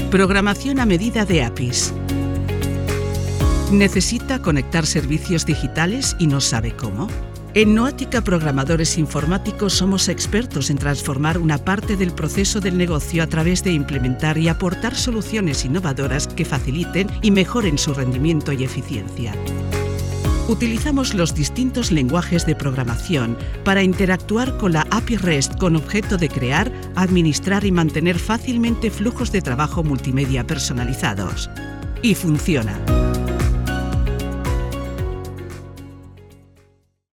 Programación a medida de APIs. ¿Necesita conectar servicios digitales y no sabe cómo? En Noatica Programadores Informáticos somos expertos en transformar una parte del proceso del negocio a través de implementar y aportar soluciones innovadoras que faciliten y mejoren su rendimiento y eficiencia. Utilizamos los distintos lenguajes de programación para interactuar con la API REST con objeto de crear, administrar y mantener fácilmente flujos de trabajo multimedia personalizados. Y funciona.